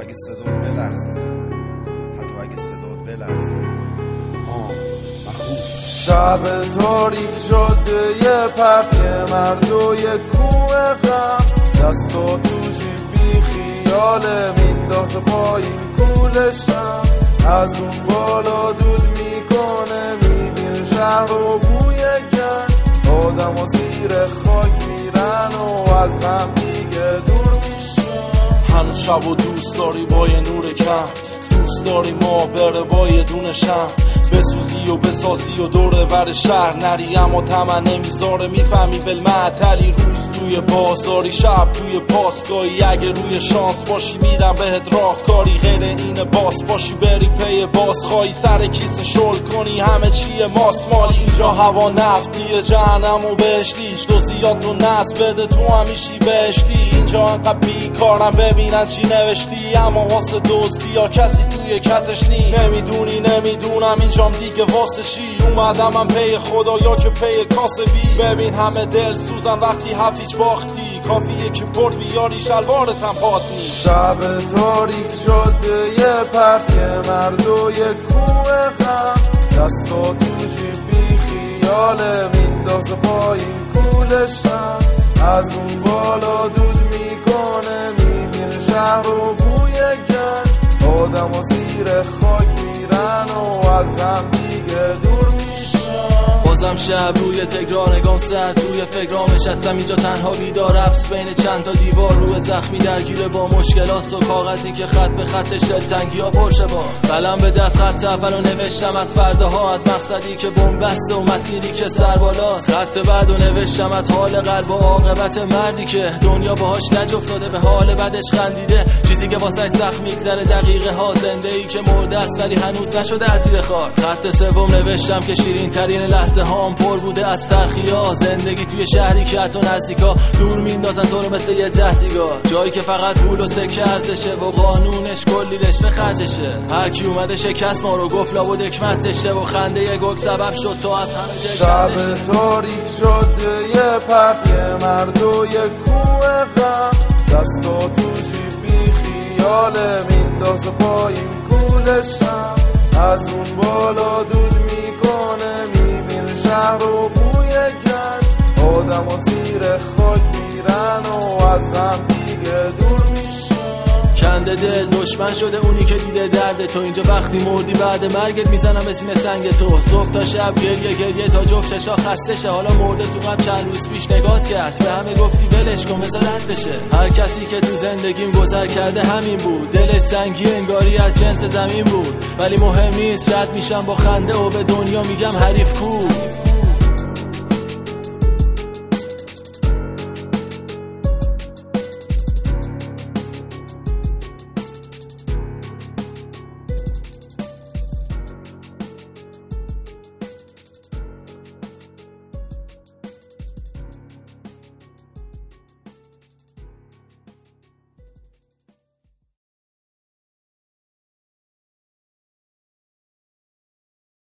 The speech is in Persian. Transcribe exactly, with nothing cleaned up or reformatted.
اگه صدات بلرزه، حتی اگه صدات بلرزه. آه مخوف. شب تاریک شده یه پرتی مرد و یه کوه غم، دستا توشی بی خیاله میندازه پایین کولشم، از اون بالا دود میکنه میبینه شهر رو بوی گند، آدم و زیر خاک میرن و از هم دیگه دور میشن. هنوز شب و دوست داری با یه نور کم، دوست داری ما بره با یه دونه شم، بسوزی و بسازی و دوره بر شهر نری اما تمن نمیذاره، میفهمی ولمعتلی روز توی بازاری شب توی پاسگاهی، اگه روی شانس باشی میدم بهت راهکاری، غیر اینه باس باشی بری پی باز خواهی، سر کیسه شل کنی همه چیه ماسمالی، اینجا هوا نفتیه جهنم و بهشتیش، دوزیات و نز بده تو همیشی بهشتی، اینجا انقدر بیکارم ببینن چی نوشتی، اما واسه دوستی یا کسی توی کتش نی، نمیدونی نمیدونم اینجام دیگه واسه شی، اومدم من پی خدا یا که پی کاسبی، ببین همه دل سوزن وقتی هفیچ باختی، کافیه که پرد بیاری شلوارت هم پات نی. شب تاریک شده یه پرتی مرد و یه کوه غم، دستا توشی بی خیاله میندازه پایین کولشم، از اون بالا دود میکنه میبینه شهر رو بوی گند، آدم و زیر خاک میرن و از هم دیگه دور میشن. بازم شب روی تکرار نگام سر توی فکرام نشستم اینجا تنها بیدار، حبس بین چند تا دیوار، روی زخمی درگیره با مشکلات و کاغذی که خط به خطش دلتنگی ها پرشه با قلم به دست خط اول و نوشتم از فرداها، از مقصدی که بنبسته و مسیری که سربالاست، خط بعد و نوشتم از حال قلب و عاقبت مردی که دنیا باهاش لج افتاده به حال بعدش خندیده، چیزی که واسه سخت میگذره دقیقه ها، زنده ای که مرده است ولی هنوز نشده از زیر خاک. خط سوم نوشتم که شیرین ترین لحظه هام پر بوده از تلخی‌ها، زندگی توی شهری که حتی نزدیکا دور میندازن تو رو مثل یه تحصیلگاه، جایی که فقط پول و سکه ارزشه و قانونش کلی رشوه خرجشه، هر کی اومده شکست ما رو گفت لابد حکمتشه و خنده یه گل سبب شد تو از همه شب تاریک شده یه پرتی مرد و یه کوه غم، دستا توشی بی خیاله میندازه پایین کولشم، از اون بالا دود میکنه میبینه شهر رو بوی گند، آدم و زیر خاک میرن و از هم دیگه دور میشن. کنده دل دشمن شده اونی که دیده درد تو، اینجا وقتی مردی بعد مرگت میزنم به سینه سنگ تو، صبح تا شب گریه گریه تا جفت چشا خسته شه، حالا مرده تو قبل چند روز پیش نگات کرد، به همه گفتی ولش کن بذار رد بشه، هر کسی که تو زندگیم گذر کرده همین بود، دلش سنگی انگاری از جنس زمین بود، ولی مهم نیست رد میشم با خنده و به دنیا میگم حریف کو.